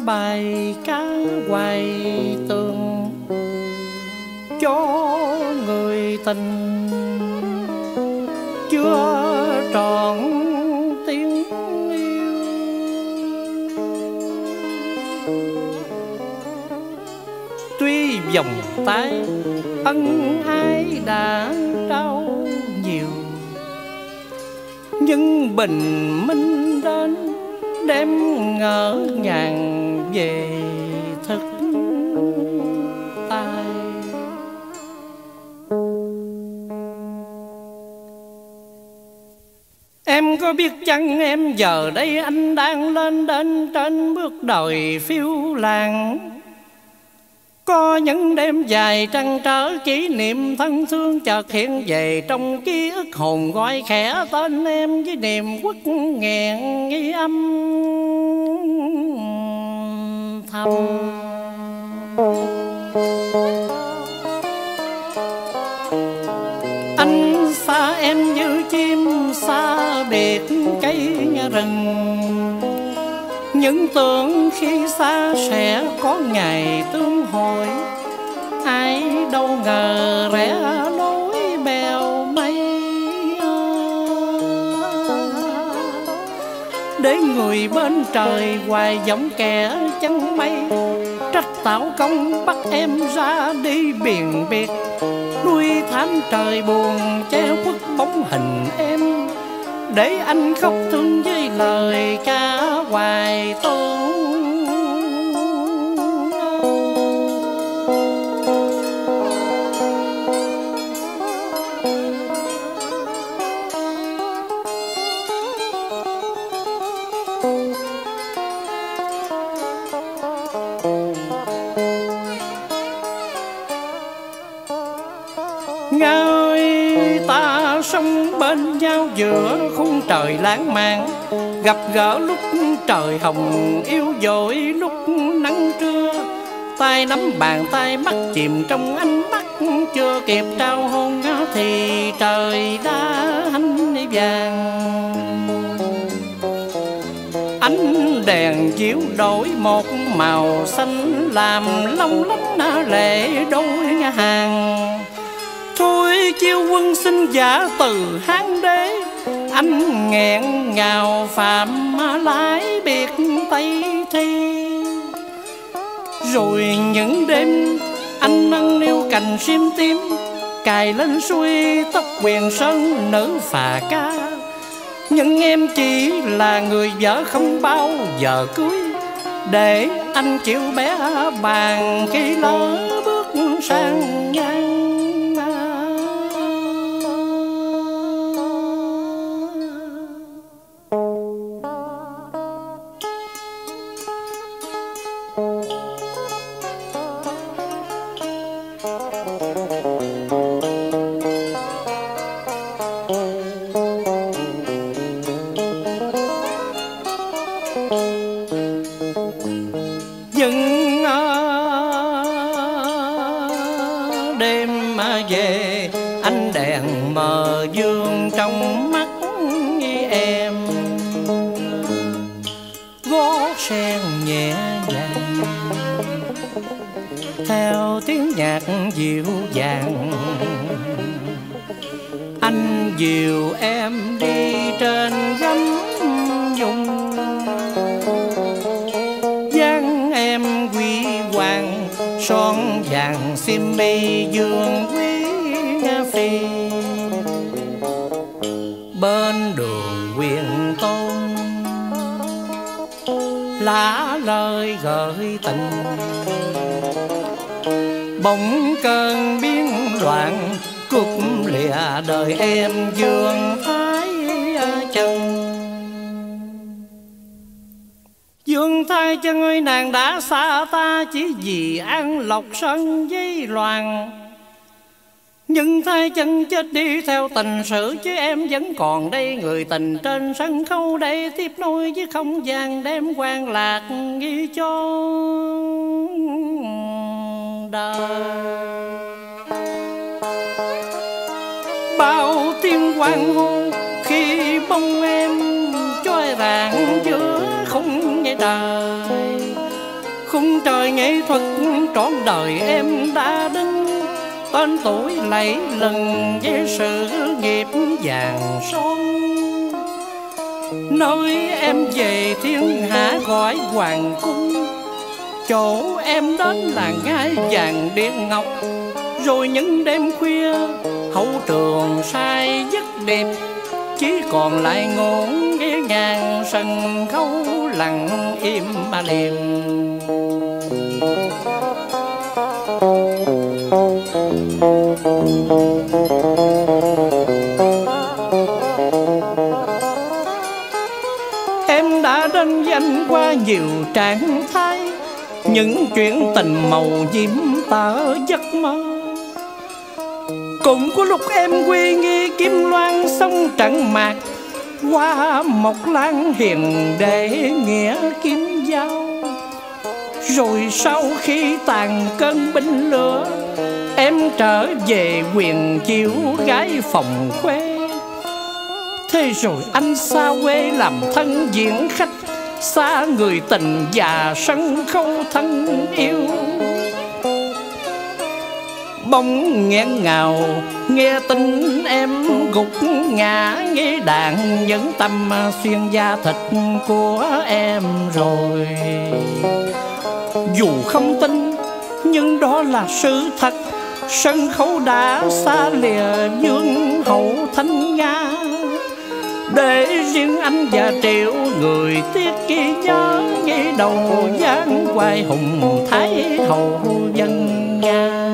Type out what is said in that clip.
bài ca hoài tường cho người tình chưa trọn tiếng yêu. Tuy vòng tay ân ái đã trao nhiều, nhưng bình minh đến đem ngỡ ngàng về thực tại. Em có biết chăng em giờ đây anh đang lên đến trên bước đời phiêu lãng. Có những đêm dài trăn trở kỷ niệm thân thương chợt hiện về trong ký ức, hồn gọi khẽ tên em với niềm uất nghẹn nghi âm thầm. Anh xa em như chim xa biệt cây rừng, những tưởng khi xa sẽ có ngày tương hội. Ai đâu ngờ rẽ lối bèo mây, để người bên trời hoài giọng kẻ chân mây. Trách tạo công bắt em ra đi biền biệt, nuôi thảm trời buồn che khuất bóng hình em, để anh khóc thương với lời ca hoài tốn. Người ta sống bên nhau giữa khung trời lãng mạn, gặp gỡ lúc trời hồng yêu dội lúc nắng trưa. Tay nắm bàn tay mắt chìm trong ánh mắt, chưa kịp trao hôn thì trời đã hanh vàng. Ánh đèn chiếu đổi một màu xanh làm long lánh lệ đôi hàng. Thôi chiêu quân xin giả từ Hán đế, anh nghẹn ngào phạm lái biệt Tây Thi. Rồi những đêm anh nâng niu cành sim tím, cài lên xuôi tóc quyền sơn nữ phà ca. Nhưng em chỉ là người vợ không bao giờ cưới, để anh chịu bé bàng khi lỡ bước sang ngang. Nhưng đêm về ánh đèn mờ dương trong mắt em, gót sen nhẹ nhàng theo tiếng nhạc dịu dàng. Anh dìu em đi trên gấm nhung, dáng em quy hoàng son vàng xiêm mi dương quý phi. Bên đường Quyền Tôn lá lời gợi tình, bỗng cơn biến loạn cúp lìa đời em Dương Thái Chân. Dương Thái Chân ơi, nàng đã xa ta chỉ vì An Lộc Sơn với Loan. Nhưng Thái Chân chết đi theo tình sự, chứ em vẫn còn đây, người tình trên sân khấu đây tiếp nối với không gian đem quan lạc ghi cho đời. Bao tiếng hoan hô khi bông em trôi rạng giữa khung trời, trời nghệ thuật trọn đời em đã đứng, tên tuổi lẫy lừng với sự nghiệp vàng son. Nơi em về thiên hạ gọi hoàng cung, chỗ em đến là ngai vàng điện ngọc. Rồi những đêm khuya hậu trường sai giấc đẹp, chỉ còn lại ngổn ghé ngang sân khấu lặng im mà liềm. Em đã đánh danh qua nhiều trạng thái, những chuyện tình màu nhiệm tở giấc mơ. Cũng có lúc em quy nghi Kim Loan sông trận mạc, qua Mộc Lan hiền để nghĩa kiếm giao. Rồi sau khi tàn cơn binh lửa, em trở về quyền chiếu gái phòng khuê. Thế rồi anh xa quê làm thân diễn khách, xa người tình và sân khấu thân yêu. Bỗng nghẹn ngào nghe tin em gục ngã, nghe đạn nhẫn tâm xuyên da thịt của em rồi. Dù không tin nhưng đó là sự thật, sân khấu đã xa lìa vương hậu Thanh Nga, để riêng anh và triệu người tiếc ghi nhớ, nghĩ đầu giang hoài hùng thái hậu dân Nga.